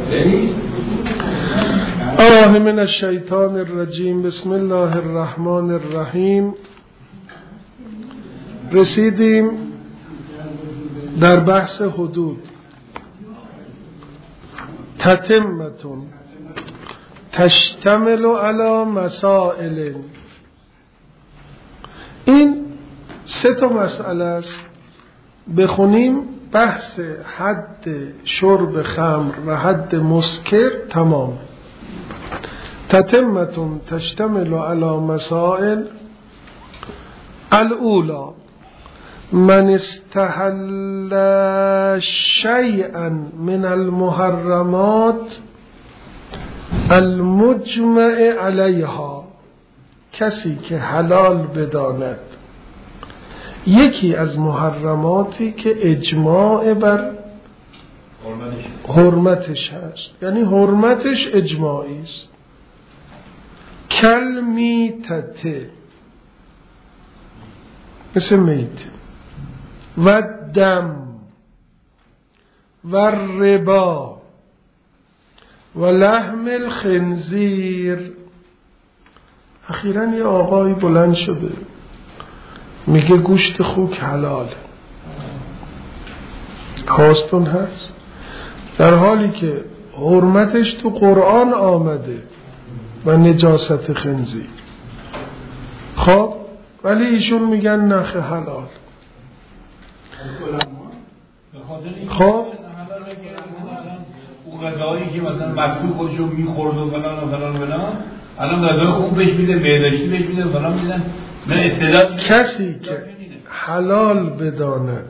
آه من الشیطان الرجیم. بسم الله الرحمن الرحیم. رسیدیم در بحث حدود. تتمتون تشتمل علی مسائل. این سه تا مسئله است. بخونیم بحث حد شرب خمر و حد مسکر تمام. تتمتون تشتمل علی مسائل. الاولا من استحل شیئا من المحرمات المجمع علیها، کسی که حلال بداند یکی از محرماتی که اجماع بر حرمتش هست، یعنی حرمتش اجماعی است. کل میتته، مثل میت، و دم و ربا و لحم الخنزیر. اخیراً یه آقایی بلند شده میگه گوشت خوک حلاله. خواستون هست، در حالی که حرمتش تو قرآن آمده و نجاست خنزیر. خب ولی ایشون میگن نخ حلال. خب اون غذایی که مثلا مکتوب خودشو میخورد و فلان و فلان و فلان، الان غذای خوب بهش میده، بهداشتی بهش میده، فلان میدن. من استعداد کسی که حلال بداند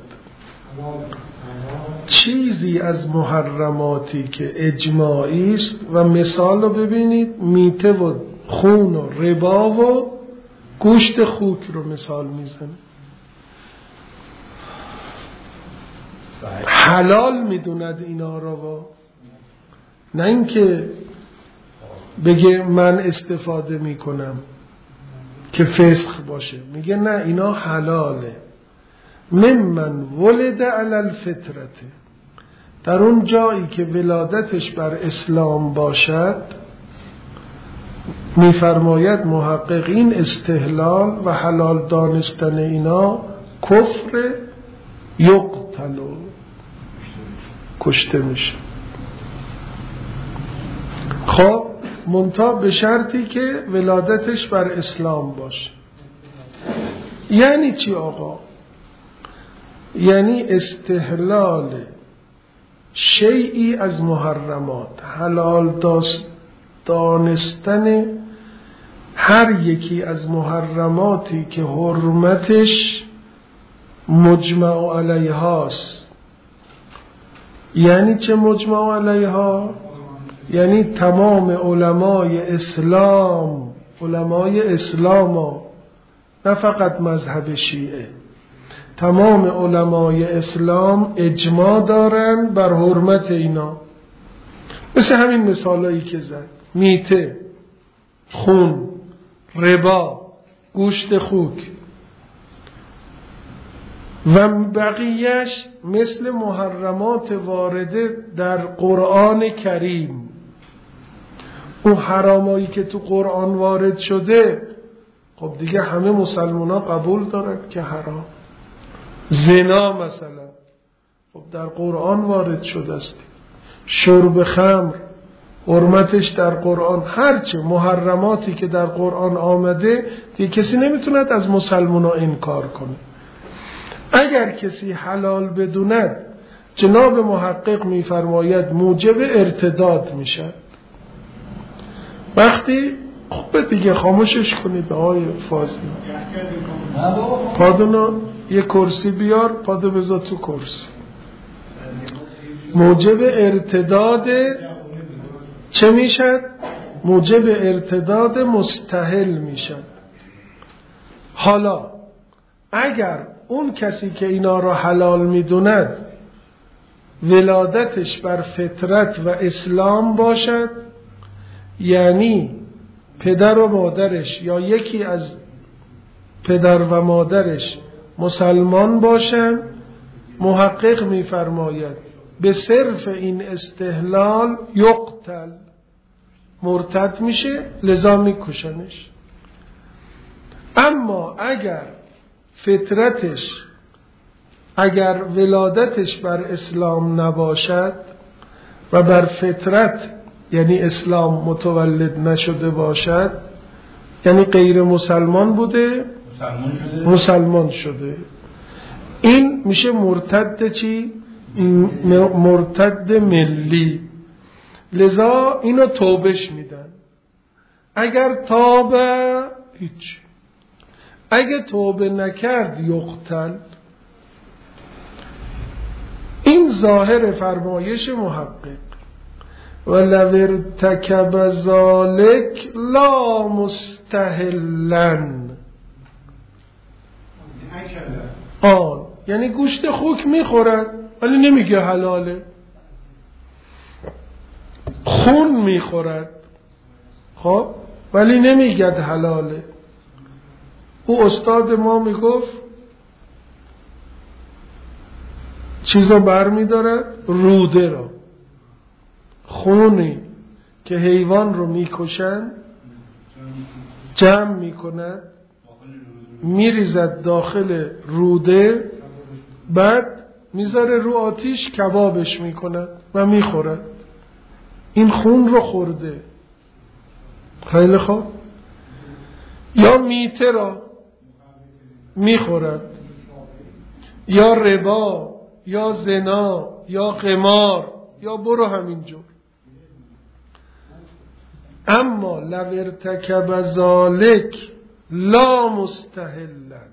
چیزی از محرماتی که اجماعی است، و مثال رو ببینید، میته و خون و ربا و گوشت خوک رو مثال میزنه. حلال میدوند اینا رو، نه اینکه بگه من استفاده میکنم که فسق باشه. میگه نه، اینا حلاله. ممن ولد علی الفطرت، در اون جایی که ولادتش بر اسلام باشد، میفرماید محقق این استحلال و حلال دانستن اینا کفر، یقتل، کشته میشه. خب منتها به شرطی که ولادتش بر اسلام باشه. یعنی چی آقا؟ یعنی استحلال شیئی از محرمات، حلال دانستن هر یکی از محرماتی که حرمتش مجمع علیهاست. یعنی چه مجمع علیها؟ یعنی تمام علمای اسلام، نه فقط مذهب شیعه، تمام علمای اسلام اجماع دارن بر حرمت اینا. مثل همین مثالایی که زد، میته، خون، ربا، گوشت خوک و بقیهش مثل محرمات وارده در قرآن کریم. اون حرامایی که تو قرآن وارد شده، خب دیگه همه مسلمان ها قبول دارن که حرام. زنا مثلا خب در قرآن وارد شده است. شرب خمر حرمتش در قرآن. هرچه محرماتی که در قرآن آمده دیگه کسی نمیتوند از مسلمان ها انکار کنه. اگر کسی حلال بدوند، جناب محقق میفرماید موجب ارتداد میشد. وقتی خب دیگه خاموشش کنید آقای فاضل. پادونا یه کرسی بیار، پادو بذار تو کرسی. موجب ارتداد چه میشد؟ موجب ارتداد مستحل میشد. حالا اگر اون کسی که اینا را حلال میدوند ولادتش بر فطرت و اسلام باشد، یعنی پدر و مادرش یا یکی از پدر و مادرش مسلمان باشند، محقق میفرماید به صرف این استحلال یقتل، مرتد میشه، لذا میکشنش. اما اگر فطرتش، اگر ولادتش بر اسلام نباشد و بر فطرت یعنی اسلام متولد نشده باشد، یعنی غیر مسلمان بوده مسلمان شده، این میشه مرتد چی؟ مرتد ملی. لذا اینو توبهش میدن. اگر توبه هیچ، اگه توبه نکرد یقتل. این ظاهر فرمایش محقق. ولو ارتکب ذلک لا مستحلن، یعنی گوشت خوک میخورد ولی نمیگه حلاله، خون میخورد خب ولی نمیگه حلاله. او استاد ما میگفت چیزا بر میدارد، روده را، خونی که حیوان رو میکشن جمع میکند، میریزد داخل روده، بعد میذاره رو آتیش کبابش میکند و میخورد. این خون رو خورده. خیلی خوب. یا میته را میخورد، یا ربا، یا زنا، یا قمار، یا برو همینجور. اما لو ارتکب ذلک لا مستحلن،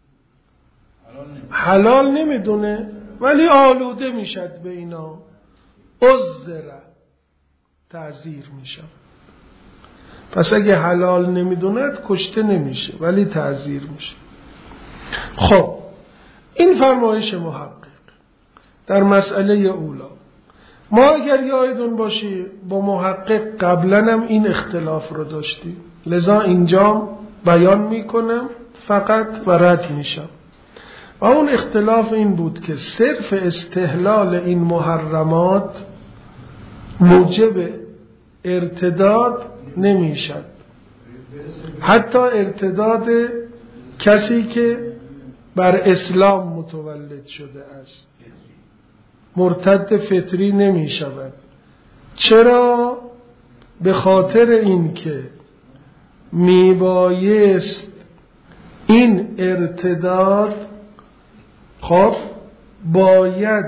حلال نمیدونه ولی آلوده میشد به اینا، عذره، تعذیر میشد. پس اگه حلال نمیدوند کشته نمیشه ولی تعذیر میشه. خب این فرمایش محقق در مسئله اولا. ما اگر یادتون باشه با محقق قبلا هم این اختلاف رو داشتیم، لذا اینجا بیان میکنم فقط و رد میشم. و اون اختلاف این بود که صرف استحلال این محرمات موجب ارتداد نمیشد، حتی ارتداد کسی که بر اسلام متولد شده است مرتد فطری نمی شود. چرا؟ به خاطر این که می بایست این ارتداد خب باید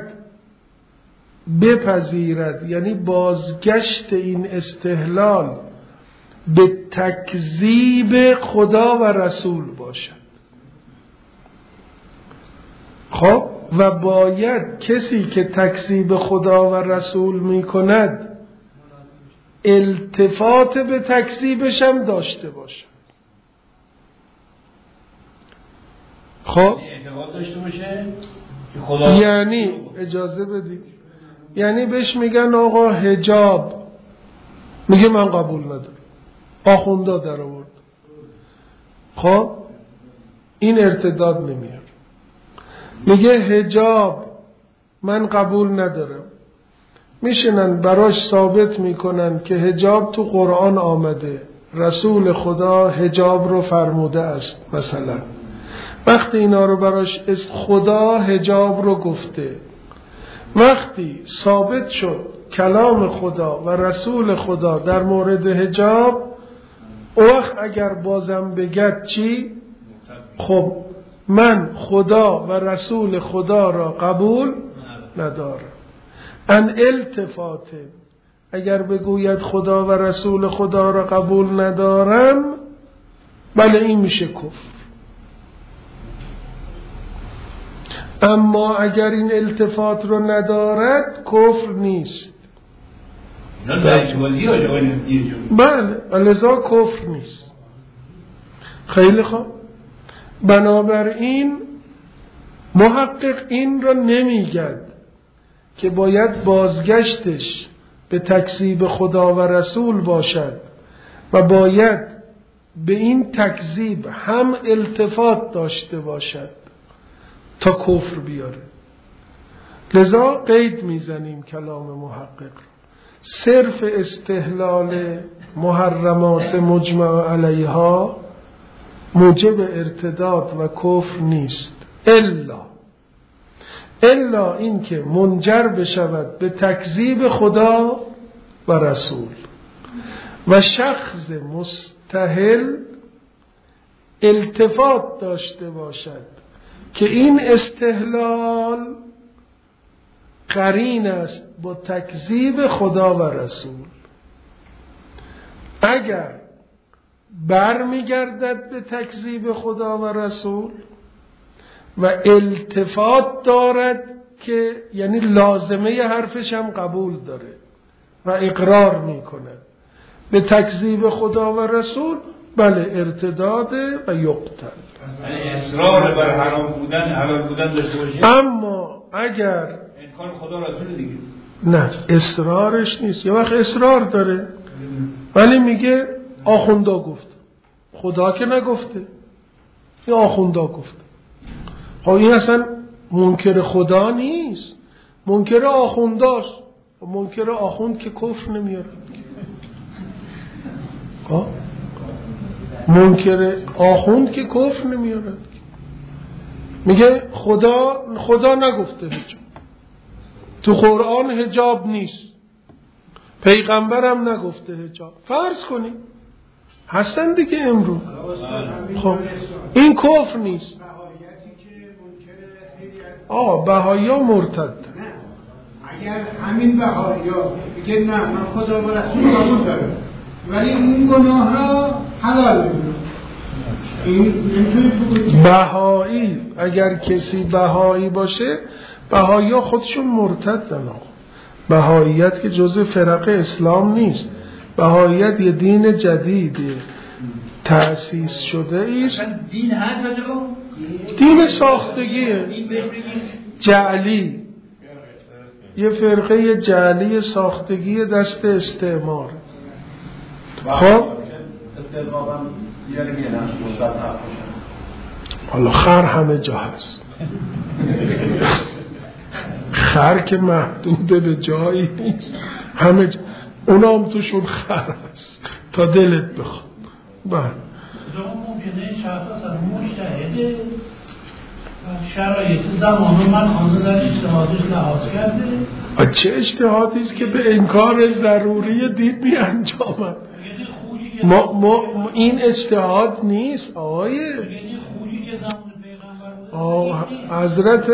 بپذیرد، یعنی بازگشت این استحلال به تکذیب خدا و رسول باشد. خب و باید کسی که تکذیب خدا و رسول می کند التفات به تکذیبش هم داشته باشد. خب یعنی اجازه بدید، یعنی بهش میگن آقا حجاب، میگه من قبول ندارم، آخوندا در آورد، خب این ارتداد نمیاد. میگه حجاب من قبول ندارم، میشنن براش ثابت میکنن که حجاب تو قرآن آمده، رسول خدا حجاب رو فرموده است. مثلا وقتی اینا رو براش خدا حجاب رو گفته، وقتی ثابت شد کلام خدا و رسول خدا در مورد حجاب، او وقت اگر بازم بگد چی؟ خب من خدا و رسول خدا را قبول ندارم. ان التفات، اگر بگوید خدا و رسول خدا را قبول ندارم، بله این میشه کفر. اما اگر این التفات رو ندارد کفر نیست. بله لذا کفر نیست. خیلی خوب. بنابراین محقق این را نمیگد که باید بازگشتش به تکذیب خدا و رسول باشد و باید به این تکذیب هم التفات داشته باشد تا کفر بیاره. لذا قید میزنیم کلام محقق. صرف استحلال محرمات مجمع علیها موجب ارتداد و کفر نیست، الا این که منجر بشود به تکذیب خدا و رسول و شخص مستحل التفات داشته باشد که این استحلال قرین است با تکذیب خدا و رسول. اگر برمیگردد به تکذیب خدا و رسول و التفات دارد که یعنی لازمه حرفش هم قبول داره و اقرار میکند به تکذیب خدا و رسول، بله ارتداده و یقتل. یعنی اصرار بر حرام بودن حلال بودن داشته باشه. اما اگر انکار خدا رسول دیگه نه اصرارش نیست، یه وقت اصرار داره ولی میگه آخوندا گفت، خدا که نگفته، این آخوندا گفت. خب این اصلا منکر خدا نیست، منکر آخونداست. منکر آخوند که کفر نمیاره. منکر آخوند که کفر نمیاره. میگه خدا نگفته حجاب، تو قرآن حجاب نیست، پیغمبرم نگفته حجاب. فرض کنیم هستن دیگه امروز. خب این کفر نیست. بهایی ها مرتد. اگر همین بهایی ها بگه نه من خدا و رسول قبول دارم ولی این گناه را حلال می‌دونم، بهایی اگر کسی بهایی باشه، بهایی ها خودشون مرتدن. بهاییت که جزء فرق اسلام نیست. بهاییت یه دین جدیده تأسیس شده است. دین هست دین ساختگیه، جعلی، یه فرقه جعلی ساختگی دست استعمار. خب حالا خر همه جا هست. خر که محدود به جایی نیست، همه جا اونا هم توشون خر هست تا دلت بخواد. بله ممکنه شخص اصلا مجتهده و شرایط زمان و مکان در اجتهادش لحاظ کرده. چه اجتهادی است که به انکار ضروری دین می انجامد؟ این اجتهاد نیست آقای حضرت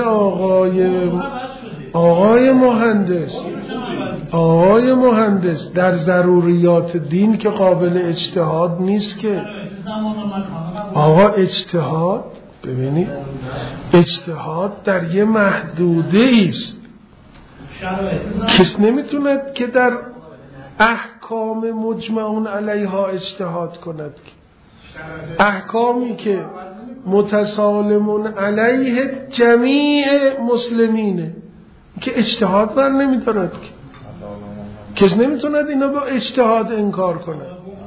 آقای مهندس در ضروریات دین که قابل اجتهاد نیست که. آقا اجتهاد ببینید، اجتهاد در یه محدوده است. کس نمیتوند که در احکام مجمعون علیها اجتهاد کند. احکامی که متسالمون علیه جمیع مسلمینه که اجتهاد بر نمیدارد که کس نمیتوند اینا با اجتهاد انکار کند.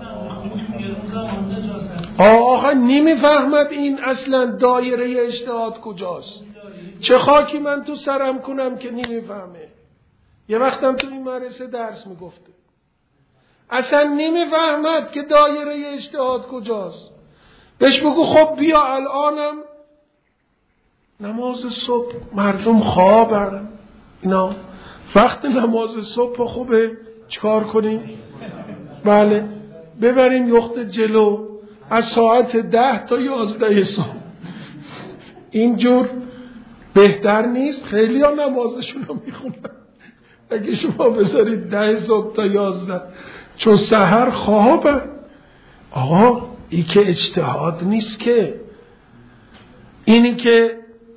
آقا نمیفهمد این اصلا دایره اجتهاد کجاست. چه خاکی من تو سرم کنم که نمیفهمه. یه وقتم تو این مدرسه درس میگفته اصلا نمیفهمد که دایره اجتهاد کجاست. بهش بگو خب بیا الانم نماز صبح مردم خوابن، اینا وقت نماز صبح خوبه چیکار کنیم؟ بله ببریم یخت جلو از ساعت 10 تا 11 صبح. اینجور بهتر نیست؟ خیلی ها نمازشون رو میخونن. اگه شما بذارید 10 صبح تا 11 چون سحر خوابن. آقا این که اجتهاد نیست که. اینی که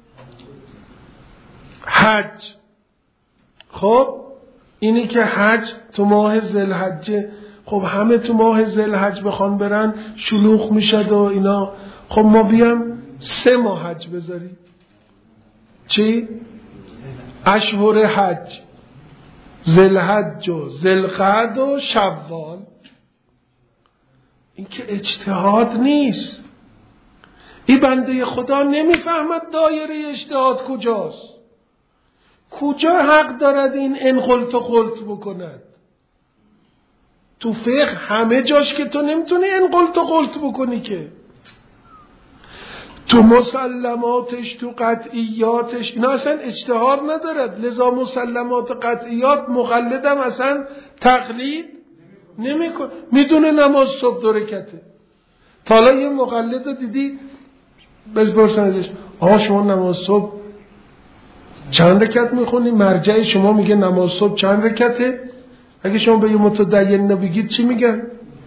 حج، خب اینی که حج تو ماه ذوالحجه، خب همه تو ماه ذوالحج بخوان برن شلوغ میشد و اینا. خب ما بیام 3 ماه حج بذاریم. چی؟ اشهر حج، ذوالحج و ذوالقعده و شوال. این که اجتهاد نیست. این بنده خدا نمیفهمد دایره اجتهاد کجاست. کجا حق دارد این انقلت و قلت بکند؟ تو فقه همه جاش که تو نمیتونی انقلت و قلت بکنی که. تو مسلماتش، تو قطعیاتش، اینا اصلا اجتهاد ندارد. لذا مسلمات قطعیات مقلدم اصلا تقلید نمیکنه. میدونه نماز صبح 2 رکعته. تا حالا یه مقلد رو دیدی بپرسن ازش آقا شما نماز صبح چند رکعت میخونی؟ مرجع شما میگه نماز صبح چند رکعته؟ اگه شما به یه متدین نبگید چی میگن؟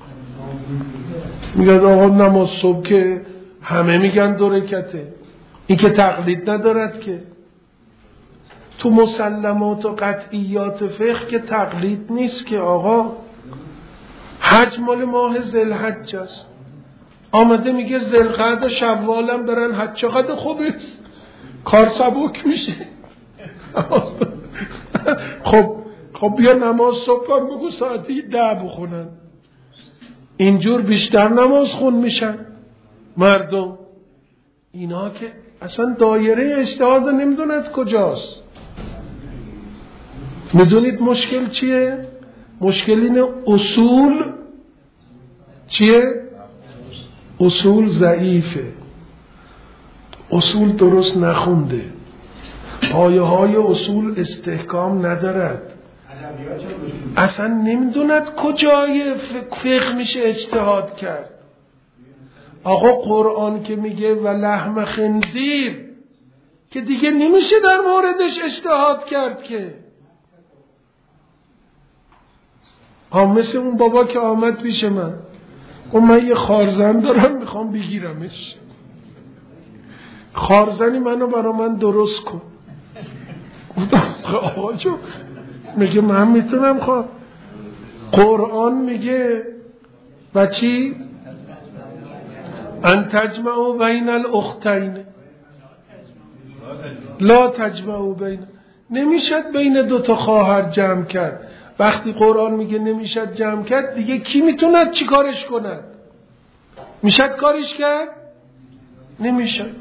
میگن آقا نماز صبح که همه میگن 2 رکعته. این که تقلید ندارد که. تو مسلمات و قطعیات فقه که تقلید نیست که آقا. حج مال ماه ذوالحج است، آمده میگه ذوالقعده و شوالم برن حج. چقدر خوبه، کار سبک میشه. خب بیا نماز صبح هم بگو ساعتی 10 بخونن، اینجور بیشتر نماز خون میشن مردم. اینا که اصلا دایره اجتهاد نمیدوند کجاست. میدونید مشکل چیه؟ مشکل اینه اصول چیه؟ اصول ضعیفه، اصول درست نخونده، پایه های اصول استحکام ندارد، اصلا نمیدوند کجای فقه میشه اجتهاد کرد. آقا قرآن که میگه و لحم خنزیر که دیگه نمیشه در موردش اجتهاد کرد که. مثل اون بابا که آمد پیش من من یه خارزن دارم میخوام بگیرمش، خارزنی منو برا من درست کن. آقا جو میگه من میتونم قرآن میگه و چی؟ ان تجمعوا بین الاختین لا تجمعوا بین. نمیشد بین 2 تا خواهر جمع کرد. وقتی قرآن میگه نمیشد جمع کرد، دیگه کی میتوند چی کارش کند؟ میشد کارش کرد؟ نمیشد.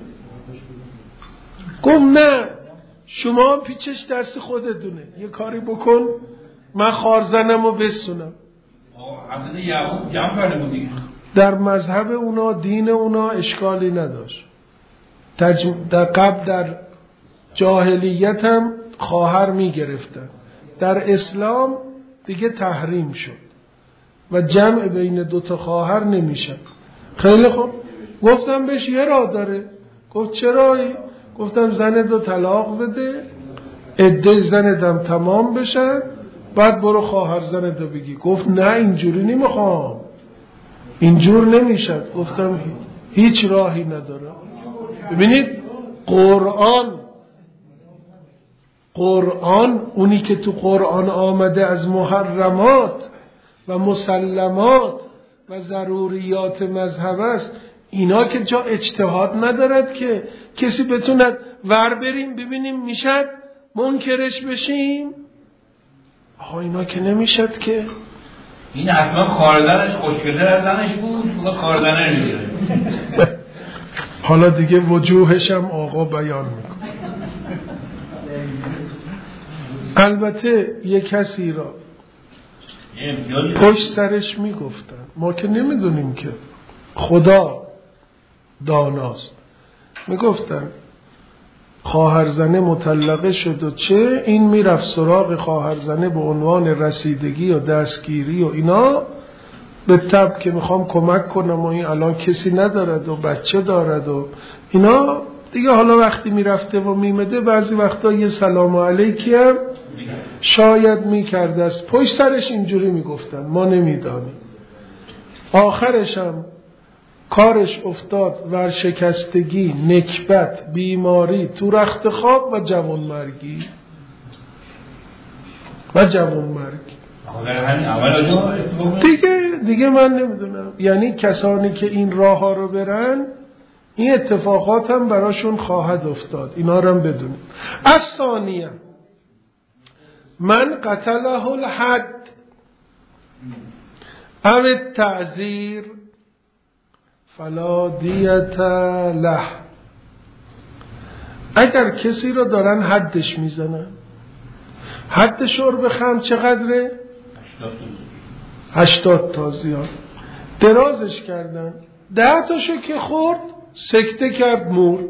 گفت نه، شما پیچش دست خودتونه، یه کاری بکن من خارزنم رو بسونم. حضرت یعقوب جمع کرده بود دیگه. در مذهب اونا، دین اونا اشکالی نداشت. در قبل در جاهلیت هم خواهر میگرفتن، در اسلام دیگه تحریم شد و جمع بین 2 تا خواهر نمیشه. خیلی خوب، گفتم بهش یه راه داره. گفت چرایی؟ گفتم زنتو طلاق بده، عده زنتم تمام بشن، بعد برو خواهر زنتو بگی. گفت نه اینجوری نمیخوام، اینجور نمیشد. گفتم هیچ راهی نداره. ببینید قرآن اونی که تو قرآن آمده از محرمات و مسلمات و ضروریات مذهب است، اینا که جا اجتهاد ندارد که کسی بتوند ور بریم ببینیم میشد منکرش بشیم. اینا که نمیشد که. این حتما خاردنش خوشگل‌تر از زنش بود، فقط خاردنه نمیگیره. حالا دیگه وجوهش هم آقا بیان میکنه. البته یه کسی را پشت سرش میگفتن، ما که نمیدونیم که، خدا داناست، میگفتن خواهرزنه مطلقه شد و چه، این میرفت سراغ خواهرزنه به عنوان رسیدگی و دستگیری و اینا، به طب که میخوام کمک کنم و این الان کسی ندارد و بچه دارد و اینا دیگه. حالا وقتی میرفته و میمده بعضی وقتا یه سلام علیکی هم شاید میکرده است. پشت سرش اینجوری میگفتن، ما نمیدانیم. آخرش هم کارش افتاد ورشکستگی، نکبت، بیماری، تو رخت خواب و جوانمرگی دیگه من نمیدونم. یعنی کسانی که این راه ها رو برن این اتفاقات هم براشون خواهد افتاد، اینا رو هم بدونیم. الثانیه من قتله الحد او التعزیر فلا دیت له. اگر کسی رو دارن حدش میزنن، حد شرب خمر چقدره؟ 80 تازیان. درازش کردن، 10 تاشو که خورد سکته کرد مرد.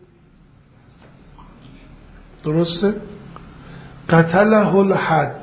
درسته؟ قتله الحد.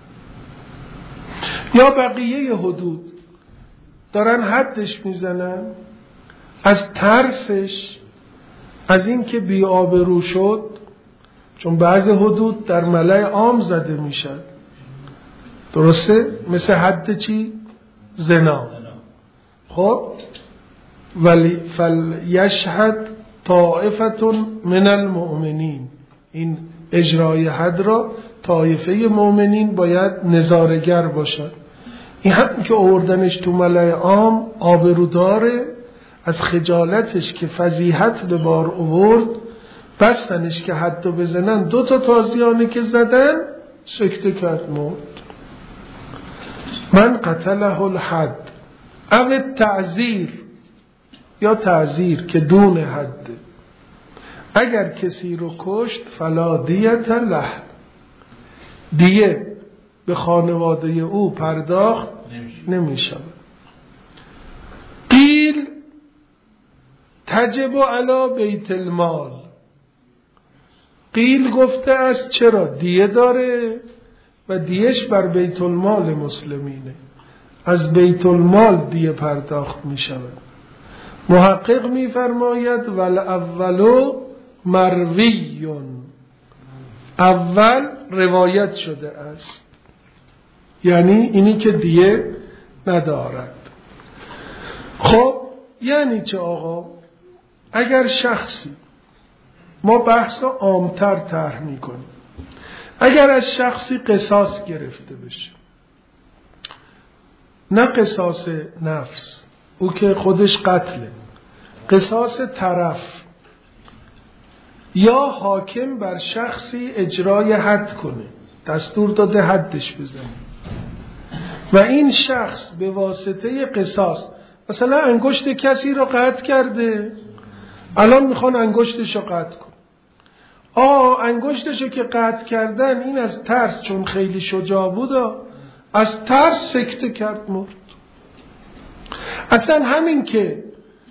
یا بقیه حدود دارن حدش میزنن، از ترسش از این که بی آبرو شد، چون بعض حدود در ملأ عام زده میشن. درسته؟ مثل حد چی؟ زنا. خب ولی فلیشهد طائفة من المؤمنین، این اجرای حد را طایفه مؤمنین باید نظارگر باشد. این هم که آوردنش تو ملأ عام آبرو داره، از خجالتش که فضیحت به بار آورد بستنش که حدو بزنن. 2 تازیانه که زدن سکته کرد مرد. من قتله الحد او تعزیر، یا تعزیر که دون حد. اگر کسی رو کشت فلا دیت له، دیه به خانواده او پرداخت نمیشه. قیل تجب علی بیت المال. قیل گفته است چرا دیه داره و دیهش بر بیت المال مسلمینه، از بیت المال دیه پرداخت می شود. محقق می فرماید والاولو مرویون، اول روایت شده است، یعنی اینی که دیه ندارد. خب یعنی چه آقا؟ اگر شخصی، ما بحث عامتر طرح میکنیم، اگر از شخصی قصاص گرفته بشه، نه قصاص نفس، او که خودش قتله، قصاص طرف، یا حاکم بر شخصی اجرای حد کنه، دستور داده حدش بزنه و این شخص به واسطه قصاص مثلا انگشت کسی رو قطع کرده، الان میخوان انگشتش رو قطع کن. انگشتش رو که قطع کردن، این از ترس، چون خیلی شجاع بود، از ترس سکته کرد مرد. اصلا همین که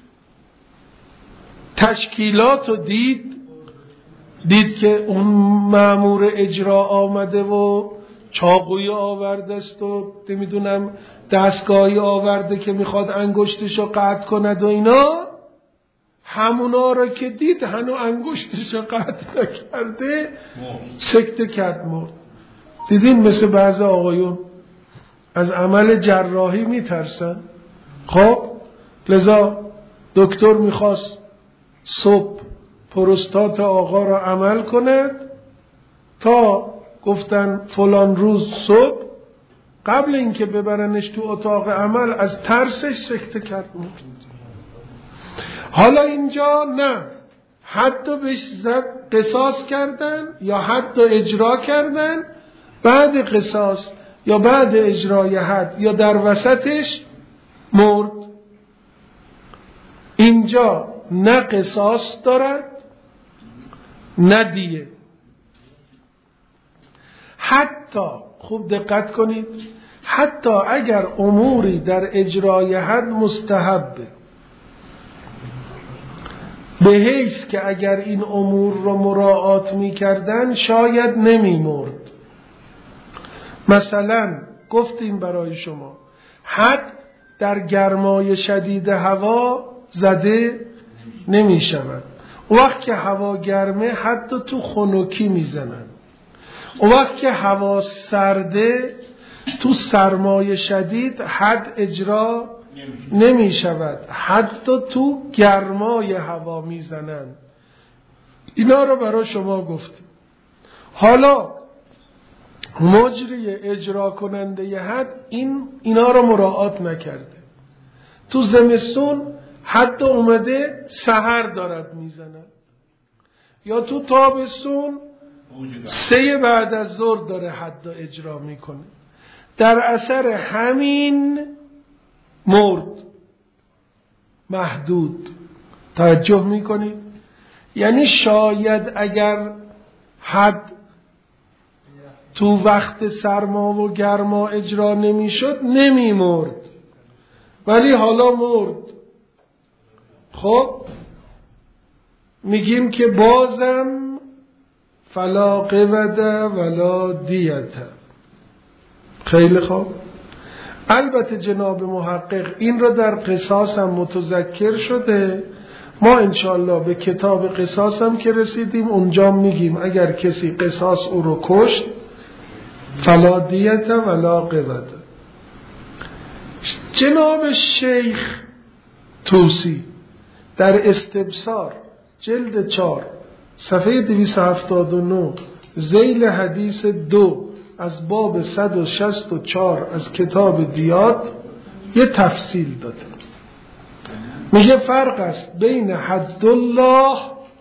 تشکیلات رو دید که اون مأمور اجرا آمده و چاقوی آورده است و نمیدونم دستگاهی آورده که میخواد انگشتش رو قطع کند و اینا، همونا رو که دید هنو انگشتش رو قطع نکرده سکته کرد مرد. دیدین مثل بعض آقایون از عمل جراحی میترسن. خب لذا دکتر میخواست صبح پروستات آقا را عمل کند، تا گفتن فلان روز صبح، قبل اینکه ببرنش تو اتاق عمل از ترسش سکته کرد مرد. حالا اینجا نه، حد بهش زد، قصاص کردن یا حد اجرا کردن، بعد قصاص یا بعد اجرای حد یا در وسطش مرد. اینجا نه قصاص دارد نه دیه. حتی خوب دقت کنید، حتی اگر اموری در اجرای حد مستحبه، به حیث که اگر این امور رو مراعات می کردن شاید نمی مرد. مثلا گفتیم برای شما حد در گرمای شدید هوا زده نمی شود. وقت که هوا گرمه حد تو خنکی می زنن. وقت که هوا سرده تو سرمای شدید حد اجرا نمی شود، حتی تو گرمای هوا می زنن. اینا رو برای شما گفتیم. حالا مجری اجرا کننده ی حد اینا رو مراعات نکرده. تو زمستون حد اومده سحر دارد میزنه، یا تو تابستون 3 بعد از ظهر داره حد اجرا میکنه، در اثر همین مرد محدود. توجه میکنید؟ یعنی شاید اگر حد تو وقت سرما و گرما اجرا نمیشد نمیمرد، ولی حالا مرد. خب میگیم که بازم فلا قود ولا دیت. خیلی خوب. البته جناب محقق این را در قصاص هم متذکر شده. ما انشاءالله به کتاب قصاص هم که رسیدیم اونجا میگیم اگر کسی قصاص او رو کشت فلا دیت ولا قود. جناب شیخ طوسی در استبصار جلد 4 صفحه 279 ذیل حدیث 2 از باب 164 از کتاب دیات یه تفصیل داده. میگه فرق است بین حد الله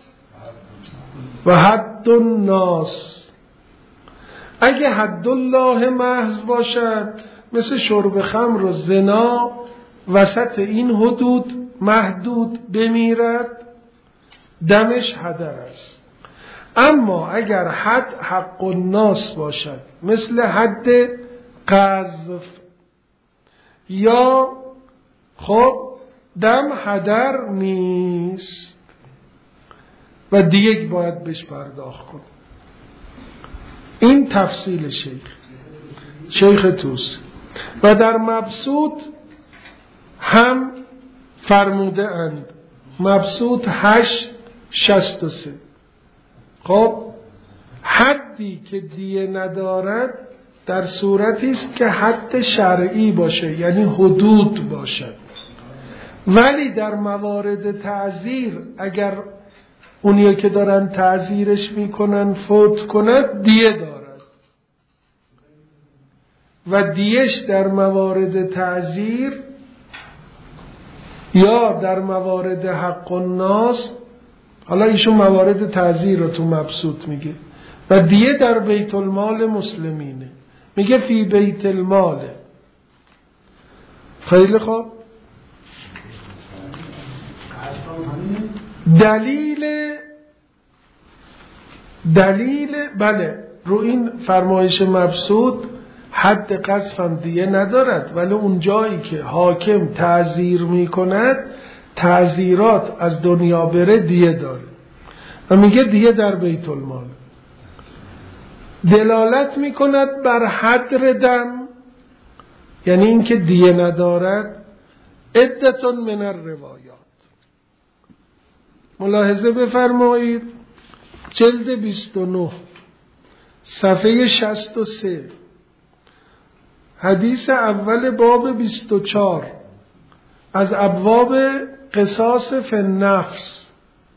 و حد الناس. اگه حد الله محض باشد مثل شرب خمر و زنا وسط این حدود محدود بمیرد دمش هدر است. اما اگر حد حق الناس باشد مثل حد قذف یا خب دم هدر نیست و دیگه باید بهش پرداخت کن. این تفصیل شیخ طوسی و در مبسوط هم فرموده اند. مبسوط 863. خب حدی که دیه ندارد در صورتی است که حد شرعی باشه، یعنی حدود باشد، ولی در موارد تعزیر اگر اونیا که دارن تعزیرش میکنن فوت کند دیه دارد و دیهش در موارد تعزیر یا در موارد حق الناس، حالا ایشون موارد تعزیر رو تو مبسوط میگه، و دیه در بیت المال مسلمینه، میگه فی بیت المال. خیلی خوب. دلیل بله رو این فرمایش مبسوط حد قذف هم دیه ندارد، ولی اون جایی که حاکم تعزیر میکند تعزیرات از دنیا بره دیه داره و میگه دیه در بیت المال. دلالت میکند بر حدر دم، یعنی اینکه دیه ندارد، عدتون من الروایات. ملاحظه بفرمایید جلد 29 صفحه 63 حدیث اول باب 24 از ابواب قصاص فی النفس.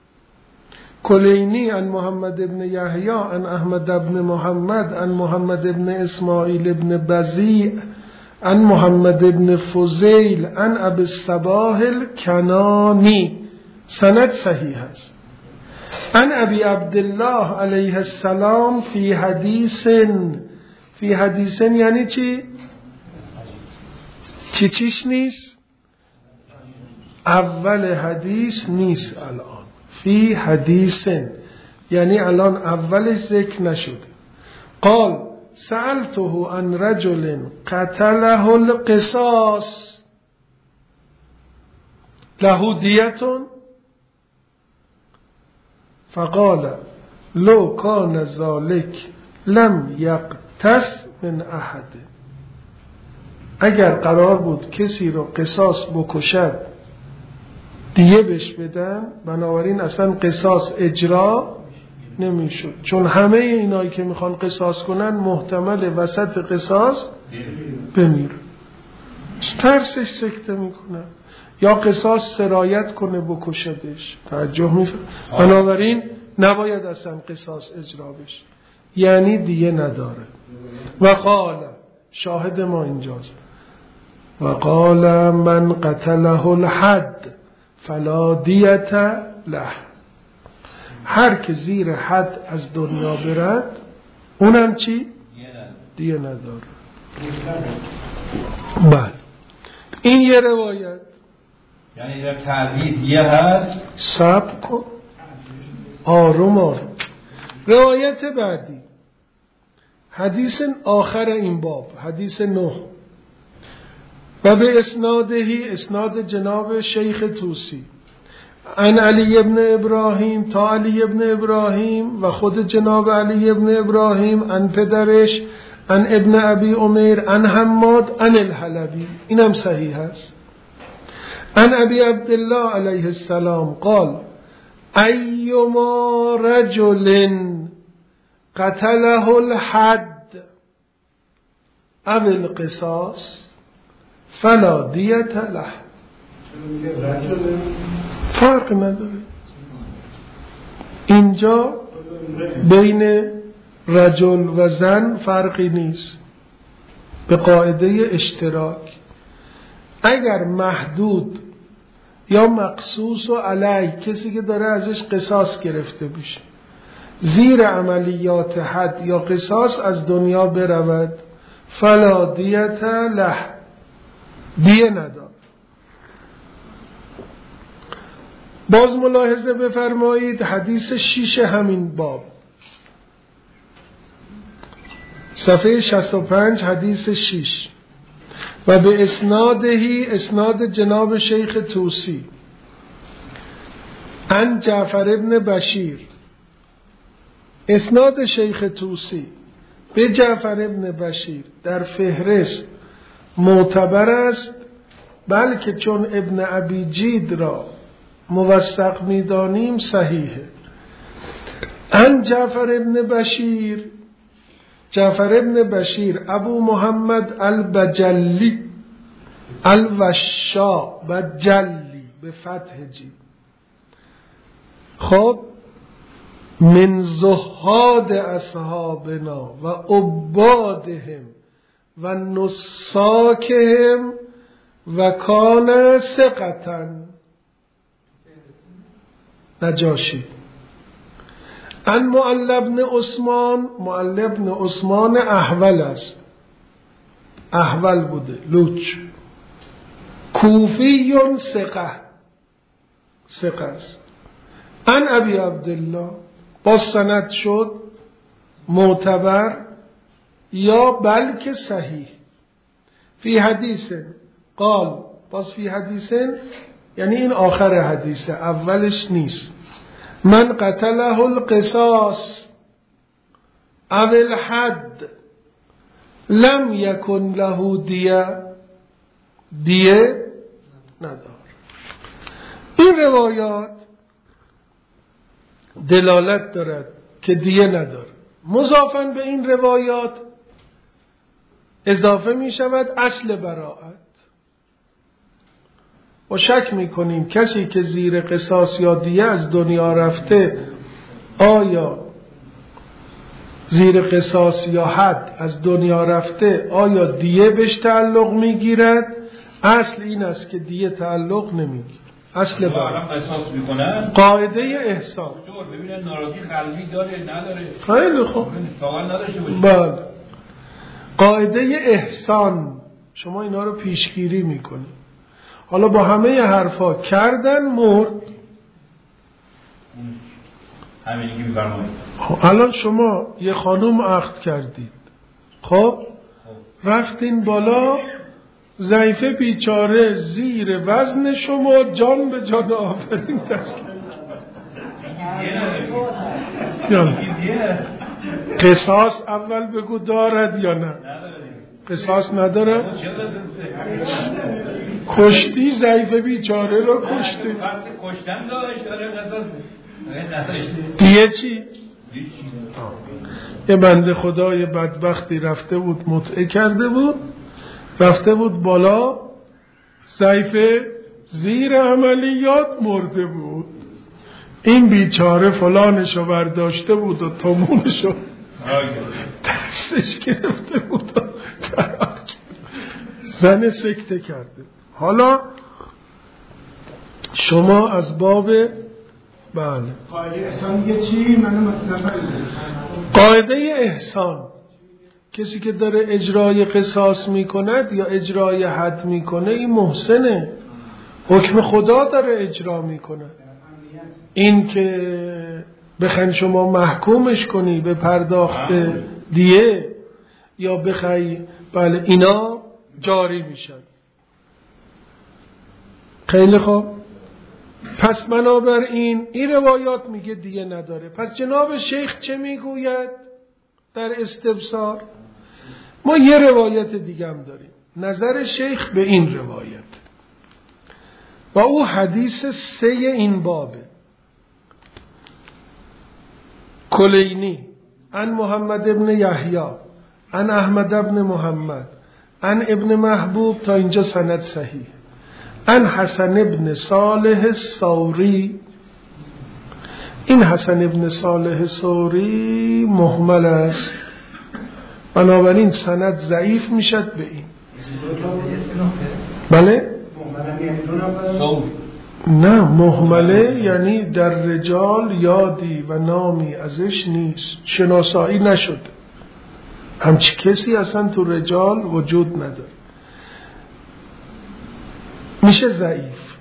کلینی عن محمد ابن یحیی عن احمد ابن محمد عن محمد ابن اسماعیل ابن بزیع عن محمد ابن فضیل عن ابی الصباح الکنانی. سند صحیح است. عن ابی عبدالله علیه السلام فی حدیثن یعنی چیش نیست؟ اول حدیث نیست الان. فی حدیثن یعنی الان اولش ذکر نشده. قال سألته عن رجل قتله القصاص له دیتون فقال لو كان ذلك لم يقتص من احد. اگر قرار بود کسی رو قصاص بکشد دیه بهش بدن، بنابراین اصلا قصاص اجرا نمیشد، چون همه اینایی که میخوان قصاص کنن محتمل وسط قصاص بمیره. ترسش سکته میکنن یا قصاص سرایت کنه بکشدش. توجه میشه؟ بنابراین نباید اصلا قصاص اجرا بشه، یعنی دیگه نداره. و قال، شاهد ما اینجاست، و قال من قتله الحد فلا دیت له. هر که زیر حد از دنیا برد اونم چی؟ دیگه نداره. بله این یه روایت. یعنی در تعذیر یه هست. صبر کن آروم آروم. روایت بعدی حدیث آخر این باب، حدیث 9. و به اسنادهی، اسناد جناب شیخ طوسی، عن علی ابن ابراهیم تا علی ابن ابراهیم و خود جناب علی ابن ابراهیم، عن پدرش عن ابن ابی عمیر عن حماد عن الحلبی، اینم صحیح است. عن ابی عبدالله علیه السلام قال ایما رجل قتله الحد او القصاص فلا دیت له. فرق نداره اینجا بین رجل و زن فرقی نیست به قاعده اشتراک. اگر محدود یا مقصوص و علی، کسی که داره ازش قصاص گرفته بشه، زیر عملیات حد یا قصاص از دنیا برود، فلا دیت له، دیه ندار. باز ملاحظه بفرمایید حدیث 6 همین باب، صفحه 65، حدیث 6. و به اسنادهی، اسناد جناب شیخ طوسی، عن جعفر ابن بشیر، اسناد شیخ طوسی به جعفر ابن بشیر در فهرست معتبر است، بلکه چون ابن ابی جید را موثق می‌دانیم صحیحه. عن جعفر ابن بشیر، جعفر ابن بشیر ابو محمد البجلی الوشا بجلی به فتح جی، خب من زهاد اصحابنا و عبادهم و نساکهم و کان ثقة نجاشی. ان معل بن عثمان، معل بن عثمان احول است، احول بوده، لوچ، کوفی ثقه است. ان ابی عبدالله، با سند شد معتبر یا بلکه صحیح. فی حدیث قال، باز فی حدیث یعنی این آخر حدیثه، اولش نیست. من قتله القصاص او الحد لم یکن له دیه ندار. این روایات دلالت دارد که دیه ندار. مضافاً به این روایات اضافه می شود اصل براءت. و شک می کنیم کسی که زیر قصاص یا دیه از دنیا رفته، آیا زیر قصاص یا حد از دنیا رفته آیا دیه بهش تعلق می گیرد؟ اصل این است که دیه تعلق نمی گیرد. اصل قصاص میکنن، قاعده احسان. ببینن ناراضی قلبی داره نداره. خیلی خوب. بله. قاعده احسان شما اینا رو پیشگیری میکنید. حالا با همه حرفا کردن مرد. همینی که میفرمایید. الان شما یه خانوم عقد کردید، خب رفتین بالا، ضعیفه بیچاره زیر وزن شما جان به جان آفرین تسلیم. قصاص اول بگو دارد یا نه؟ قصاص نداره؟ کشتی ضعیفه بیچاره رو کشتی. کشتن داشت، داره قصاص دیگه چی؟ یه بنده خدای بدبختی رفته بود متعه کرده بود، رفته بود بالا، ضعیفه زیر عملیات مرده بود. این بیچاره فلانشو برداشته بود و تومونشو دستش گرفته بود و زن سکته کرده. حالا شما از باب بله قاعده احسان میگه چی؟ من قاعده احسان کسی که داره اجرای قصاص میکند یا اجرای حد میکنه این محسنه، حکم خدا داره اجرا میکنه. این که بخن شما محکومش کنی به پرداخت دیه یا بخری، بله اینا جاری میشن. خیلی خوب. پس بنابراین این روایات میگه دیگه نداره. پس جناب شیخ چه میگوید در استبصار؟ ما یه روایت دیگه هم داریم، نظر شیخ به این روایت و او حدیث 3 این بابه. کلینی عن محمد ابن یحیی عن احمد ابن محمد عن ابن محبوب، تا اینجا سند صحیح. عن حسن ابن صالح الثوری. این حسن ابن صالح الثوری مهمل است، بنابراین سند ضعیف میشد به این. بله؟ نه، مهمله یعنی در رجال یادی و نامی ازش نیست، شناسایی نشد، همچی کسی اصلا تو رجال وجود نداره، میشه ضعیف.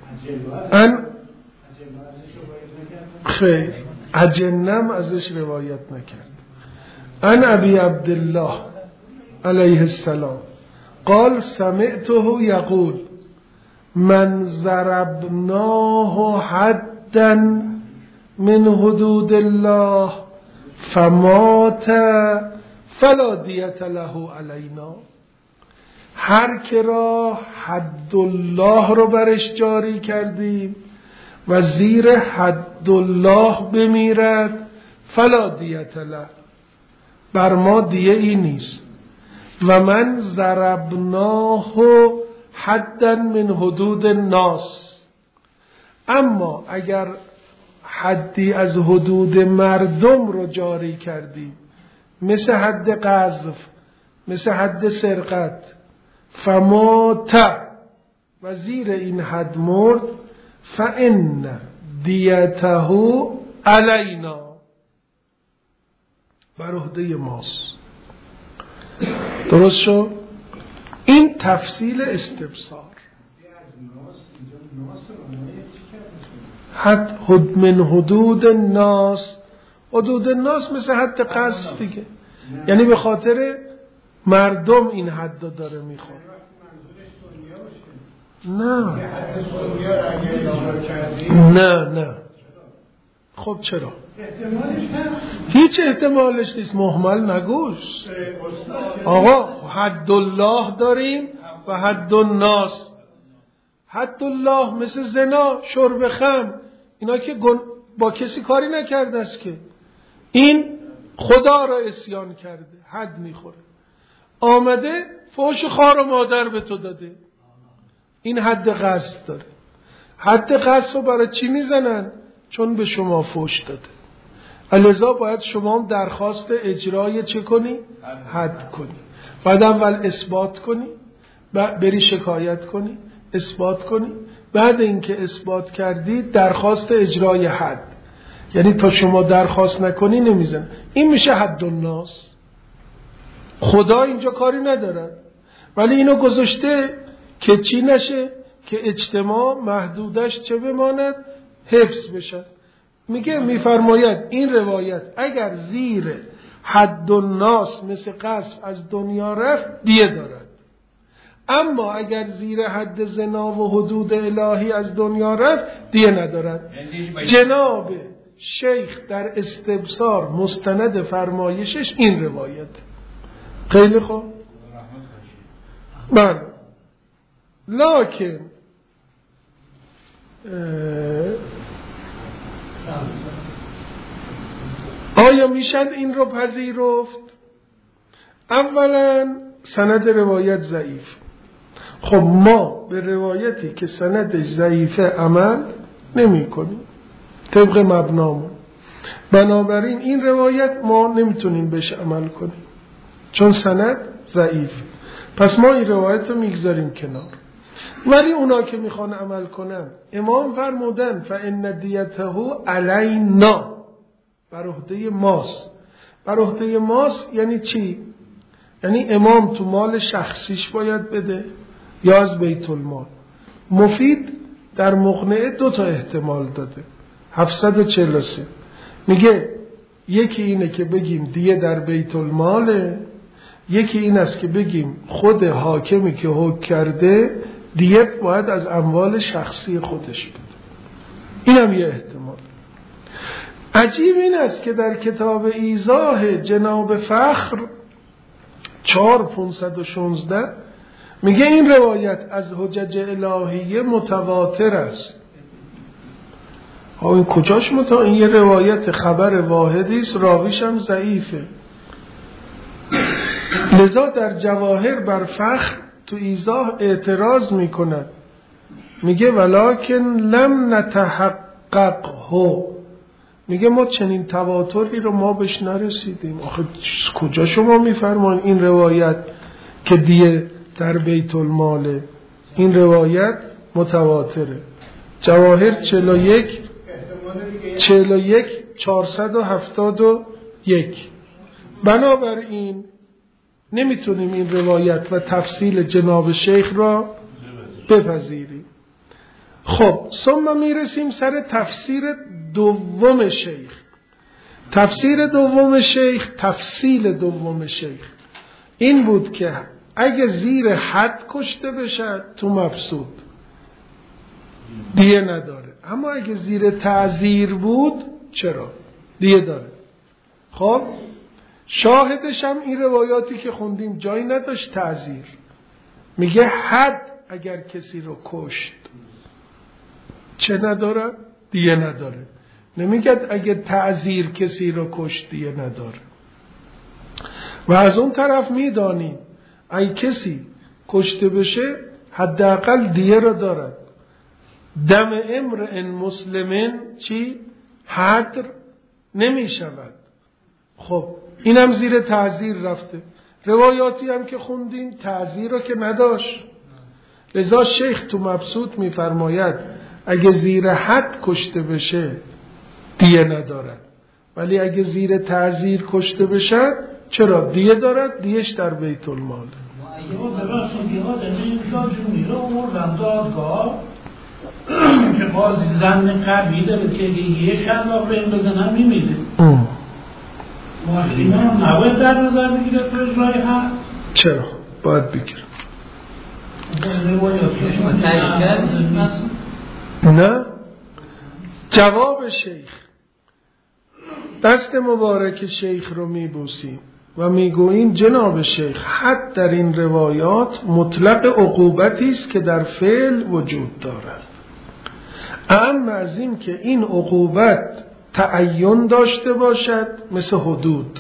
خیر، اجنم ازش روایت نکرد. عن ابی عبدالله علیه السلام قال سمعته یقول من ضربناه حدا من حدود الله فمات فلا دیت له علینا. هر که را حد الله رو برش جاری کردیم و زیر حد الله بمیرد فلا دیت له، بر ما دیه ای نیست. و من ضربناه حدا من حدود الناس، اما اگر حدی از حدود مردم رو جاری کردیم، مثل حد قذف، مثل حد سرقت، فمات و زیر این حد مرد، فإن دیته علینا، بر عهده ماست. درست شد؟ این تفصیل استبصار. حد من حدود الناس، حدود الناس مثل حد قذف دیگه، یعنی به خاطر مردم این حد داره میخوره. نه خب چرا؟ هیچ احتمالش نیست، محمل نگوش آقا. حد الله داریم و حد الناس. حد الله مثل زنا، شرب خمر، اینا که با کسی کاری نکرده است که، این خدا را عصیان کرده، حد میخوره. آمده فحش خار و مادر به تو داده، این حد قذف داره. حد قذف رو برای چی میزنن؟ چون به شما فحش داده. لذا باید شما هم درخواست اجرای چه کنی؟ حد کنی. بعد اول اثبات کنی، بری شکایت کنی، اثبات کنی. بعد اینکه اثبات کردی درخواست اجرای حد، یعنی تا شما درخواست نکنی نمیزن. این میشه حد الناس. خدا اینجا کاری نداره، ولی اینو گذاشته که چی نشه؟ که اجتماع محدودش چه بماند؟ حفظ بشه. میفرماید این روایت اگر زیر حد الناس مثل قذف از دنیا رفت دیه دارد، اما اگر زیر حد زنا و حدود الهی از دنیا رفت دیه ندارد. جناب شیخ در استبصار مستند فرمایشش این روایت. خیلی خوب. بله، لکن آیا میشد این رو پذیرفت؟ اولا سند روایت ضعیف. خب ما به روایتی که سندش ضعیفه عمل نمی کنیم طبق مبنامون، بنابراین این روایت ما نمیتونیم بهش عمل کنیم چون سند ضعیف. پس ما این روایت رو میگذاریم کنار. ولی اونا که میخوان عمل کنن، امام فرمودن فإن دیته علینا، بر عهده ماست. بر عهده ماست یعنی چی؟ یعنی امام تو مال شخصیش باید بده یا از بیت المال. مفید در مقنعه 2 احتمال داده، 743 میگه یکی اینه که بگیم دیه در بیت الماله، یکی این است که بگیم خود حاکمی که حکم کرده دیه باید از اموال شخصی خودش بده. این هم یه احتمال. عجیب این است که در کتاب ایضاح جناب فخر 4516 میگه این روایت از حجج الهیه متواتر است. این کجاش این یه روایت خبر واحدی است، راویش هم ضعیفه. لذا در جواهر بر فخر تو ایضاح اعتراض میکند، میگه ولکن لم نتحققه، میگه ما چنین تواتری رو ما بهش نرسیدیم. آخه کجا شما میفرمان این روایت که دیه در بیت الماله؟ این روایت متواتره. جواهر 41 471. بنابراین نمیتونیم این روایت و تفصیل جناب شیخ را بپذیریم. خب ثم میرسیم سر تفسیر دوم شیخ. تفسیر دوم شیخ این بود که اگه زیر حد کشته بشد تو مبسوط دیه نداره، اما اگه زیر تعزیر بود چرا دیه داره. خب شاهدش هم این روایاتی که خوندیم جایی نداشت تعزیر. میگه حد اگر کسی رو کشت چه نداره؟ دیه نداره. نمیگه اگه تعزیر کسی رو کشت دیه نداره. و از اون طرف میدانیم اگه کسی کشته بشه حداقل دیه رو دارد. دم امرئ مسلمین چی؟ حدر نمی شود. خب اینم زیر تعزیر رفته. روایاتی هم که خوندیم تعزیر رو که نداشت. لذا شیخ تو مبسوط می فرماید اگه زیر حد کشته بشه دیه ندارد، ولی اگه زیر تعزیر کشته بشه چرا دیه دارد؟ دیهش در بیت المال. که قاضی زن قوی داره که یه شلاق به این بزنن میمیده. اینا نباید در نظر بگیره تو اجرای حد؟ چرا؟ باید بگیرم. نه. جواب شیخ، دست مبارک شیخ رو میبوسیم و میگوییم جناب شیخ حد در این روایات مطلق عقوبتی است که در فعل وجود دارد. اما از این که این عقوبت تعین داشته باشد مثل حدود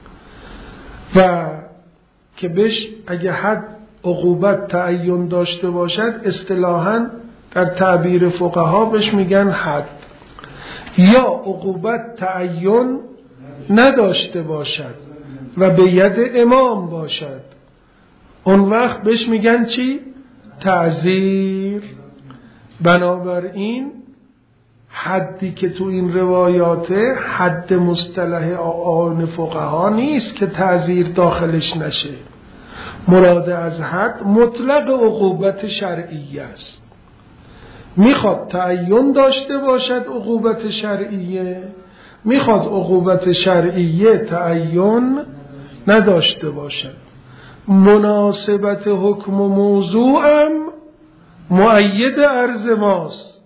و که بهش اگه حد عقوبت تعین داشته باشد اصطلاحاً در تعبیر فقها بهش میگن حد، یا عقوبت تعین نداشته باشد و به ید امام باشد، اون وقت بهش میگن چی؟ تعزیر. بنابراین حدی که تو این روایاته حد مصطلح آن فقها نیست که تعزیر داخلش نشه. مراد از حد مطلق عقوبت شرعیه است. میخواد تعین داشته باشد عقوبت شرعیه، میخواد عقوبت شرعیه تعین نداشته باشد. مناسبت حکم و موضوعم مؤید عرض ماست.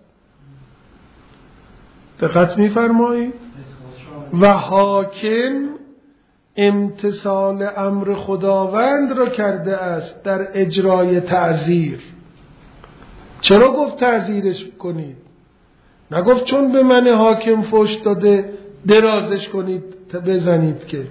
دقت میفرمایید؟ و حاکم امتثال امر خداوند را کرده است در اجرای تعزیر. چرا گفت تعزیرش کنید؟ نگفت چون به من حاکم فحش داده درازش کنید بزنید، که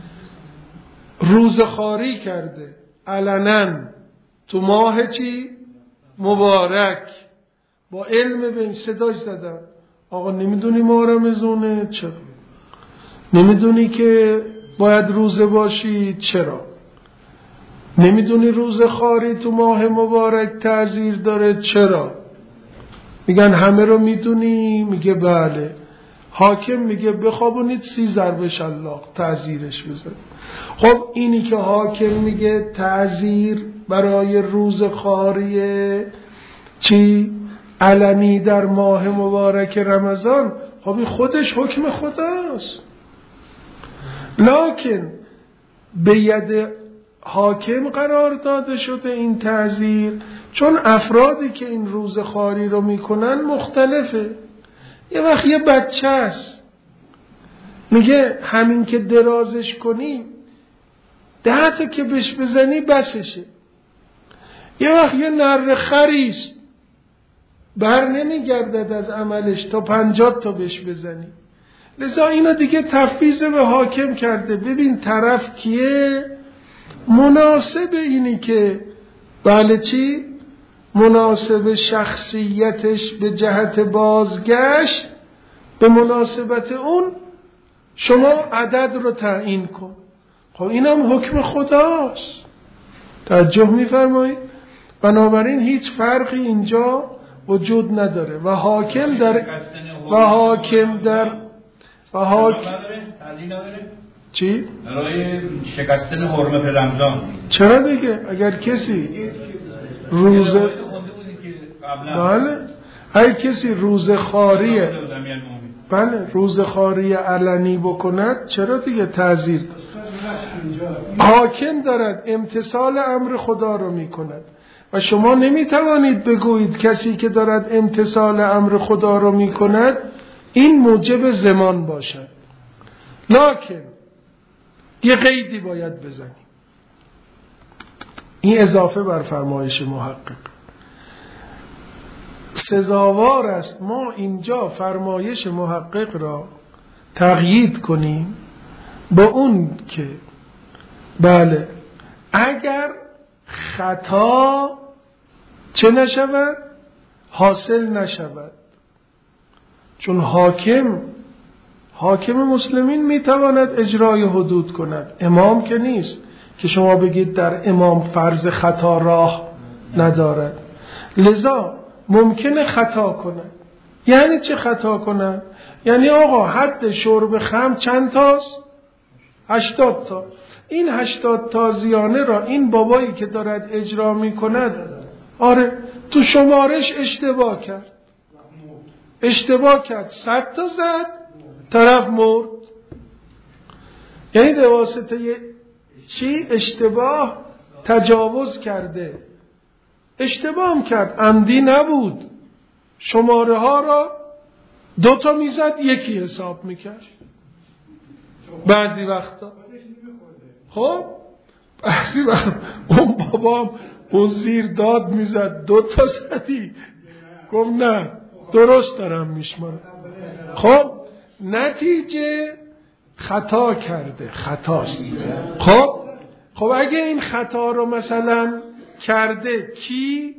روزخواری کرده علنا تو ماه چی؟ مبارک، با علم به صداش زدن آقا نمیدونی ماه رمضانه؟ چرا؟ نمیدونی که باید روزه باشی؟ چرا؟ نمیدونی روزخواری تو ماه مبارک تعزیر داره؟ چرا؟ میگن همه رو میدونی؟ میگه بله. حاکم میگه بخوابونید 30 ضرب شلاق تعزیرش بزن. خب اینی که حاکم میگه تعزیر برای روزخواری چی؟ علنی در ماه مبارک رمضان، خب این خودش حکم خداست. لکن به ید حاکم قرار داده شده این تعزیر؟ چون افرادی که این روزخواری رو میکنن مختلفه. یه وقت یه بچه است میگه همین که درازش کنی 10 تا که بهش بزنی بسشه. یه وقت یه نره خریست بر نمیگردد از عملش تا 50 تا بهش بزنی. لذا اینو دیگه تفویض به حاکم کرده. ببین طرف کیه، مناسب اینی که بله چی؟ مناسب شخصیتش به جهت بازگشت به مناسبت اون شما عدد رو تعیین کن. خب اینم حکم خداست. توجه می‌فرمایید؟ بنابراین هیچ فرقی اینجا وجود نداره و حاکم چی؟ برای شکستن حرمت رمضان. چرا دیگه؟ اگر کسی روزخواری روزخواری علنی بکند چرا دیگه تعزیر؟ حاکم دارد امتثال امر خدا رو میکند و شما نمیتوانید بگویید کسی که دارد امتثال امر خدا رو میکند این موجب زمان باشد. لکن یه قیدی باید بزنیم، این اضافه بر فرمایش محقق. سزاوار است ما اینجا فرمایش محقق را تقیید کنیم با اون که بله اگر خطا چه نشود؟ حاصل نشود. چون حاکم مسلمین میتواند اجرای حدود کند، امام که نیست که شما بگید در امام فرض خطا راه ندارد. لذا ممکنه خطا کند. یعنی چه خطا کند؟ یعنی آقا حد شرب خمر چند تاست؟ 80 تا. این 80 تازیانه را این بابایی که دارد اجرا می کند آره تو شمارش اشتباه کرد 100 تا زد طرف مرد. یعنی به واسطه چی؟ اشتباه تجاوز کرده. اشتباه هم کرد، عمدی نبود. شماره ها را 2 تا میزد 1 حساب میکرد بعضی وقتا. خب بعضی وقت اون بابام اون زیر داد میزد 2 تا زدی، گفت نه درست دارم میشمارم. خب نتیجه خطا کرده، خطاست. خب اگه این خطا رو مثلا کرده کی؟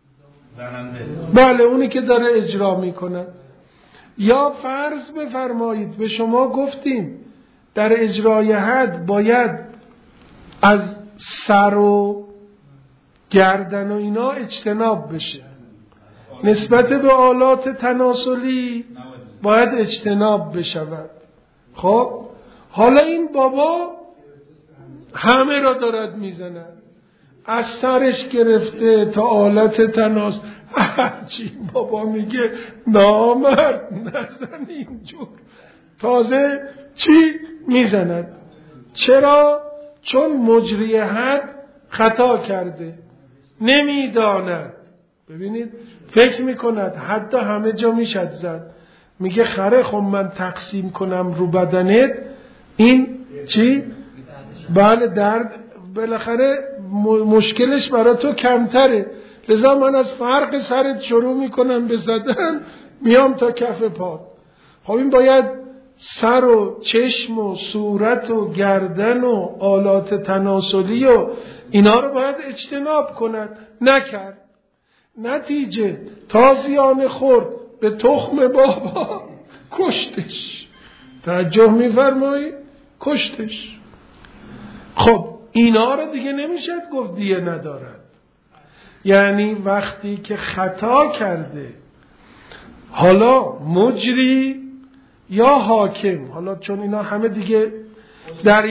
بله اونی که داره اجرا میکنه. یا فرض بفرمایید به شما گفتیم در اجرای حد باید از سر و گردن و اینا اجتناب بشه، نسبت به آلات تناسلی باید اجتناب بشود. خب حالا این بابا همه را دارد میزند، از سرش گرفته تا آلت تناسل. هرچی بابا میگه نامرد نزن اینجور، تازه چی میزند؟ چرا؟ چون مجری حد خطا کرده، نمیداند. ببینید فکر میکند حتی همه جا میشد زد، میگه خره خب من تقسیم کنم رو بدنت این چی؟ بله درد بالاخره مشکلش برای تو کمتره، لذا من از فرق سرت شروع میکنم به زدن میام تا کف پات. خب این باید سر و چشم و صورت و گردن و آلات تناسلی و اینا رو باید اجتناب کند، نکرد. نتیجه تازیانه خورد به تخم بابا، کشتش. توجه میفرمایی؟ کشتش. خب اینا رو دیگه نمیشد گفت دیه ندارد. یعنی وقتی که خطا کرده، حالا مجری یا حاکم، حالا چون اینا همه دیگه در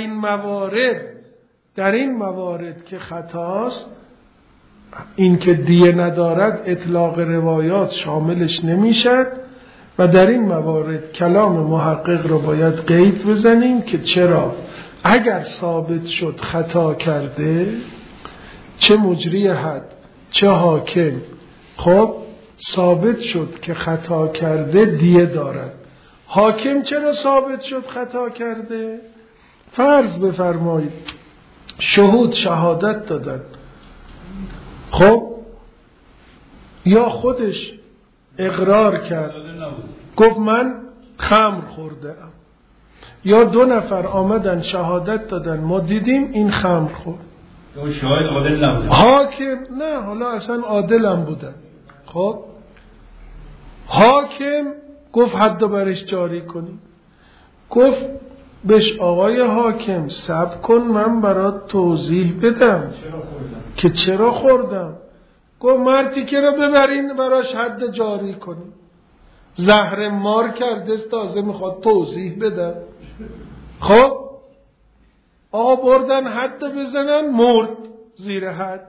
این موارد که خطاست، این که دیه ندارد اطلاق روایات شاملش نمیشد و در این موارد کلام محقق رو باید قید بزنیم که چرا؟ اگر ثابت شد خطا کرده، چه مجری حد چه حاکم، خب ثابت شد که خطا کرده دیه دارد. حاکم چرا ثابت شد خطا کرده؟ فرض بفرمایید شهود شهادت دادن، خب یا خودش اقرار کرد گفت من خمر خوردم، یا 2 نفر آمدن شهادت دادن ما دیدیم این خمر خورد، شاهد عادل نبود، حاکم نه حالا اصلا عادل هم بودن، خب حاکم گفت حد برش جاری کنیم. گفت بهش آقای حاکم صبر کن من برات توضیح بدم که چرا خوردم. گفت مردی که رو ببرین براش حد جاری کنیم، زهر مار کرده تازه میخواد توضیح بدم. خب آقا بردن حد بزنن، مرد زیر حد.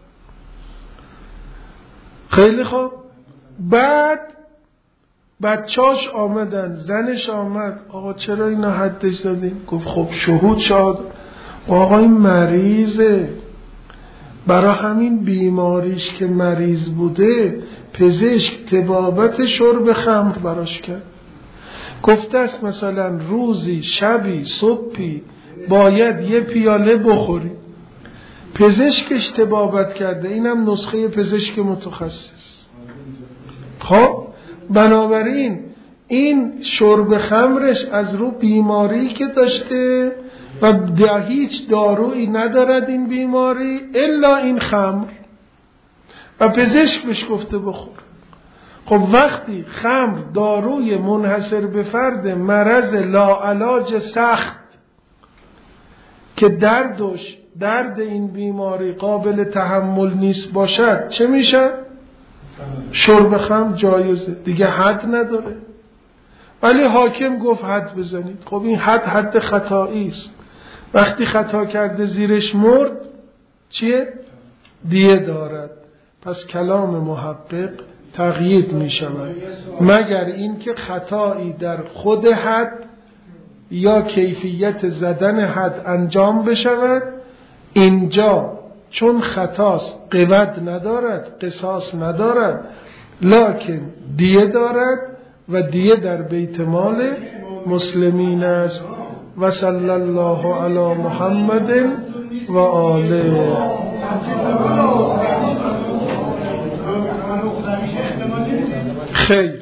خیلی خوب، بعد بچاش آمدن، زنش آمد، آقا چرا اینا حدش زدیم؟ گفت خب شهود شاد، آقا این مریضه، برای همین بیماریش که مریض بوده پزشک طبابت شرب خمر براش کرد. گفته است مثلا روزی شبی صبحی باید 1 پیاله بخوری، پزشکش طبابت کرده، اینم نسخه پزشک متخصص. خب بنابراین این شرب خمرش از رو بیماری که داشته و هیچ دارویی ندارد این بیماری الا این خمر، و پزشک بهش گفته بخور. خب وقتی خمر داروی منحصر به فرد مرض لاعلاج سخت که درد این بیماری قابل تحمل نیست باشد، چه میشه؟ شرب خمر جایزه دیگه، حد نداره. ولی حاکم گفت حد بزنید. خب این حد خطایی است. وقتی خطا کرده زیرش مرد چیه؟ دیه دارد. پس کلام محقق تقیید می شود، مگر اینکه خطایی در خود حد یا کیفیت زدن حد انجام بشود. اینجا چون خطاست قود ندارد، قصاص ندارد، لکن دیه دارد و دیه در بیت مال مسلمین است. و صلی الله علی محمد و آله. خیر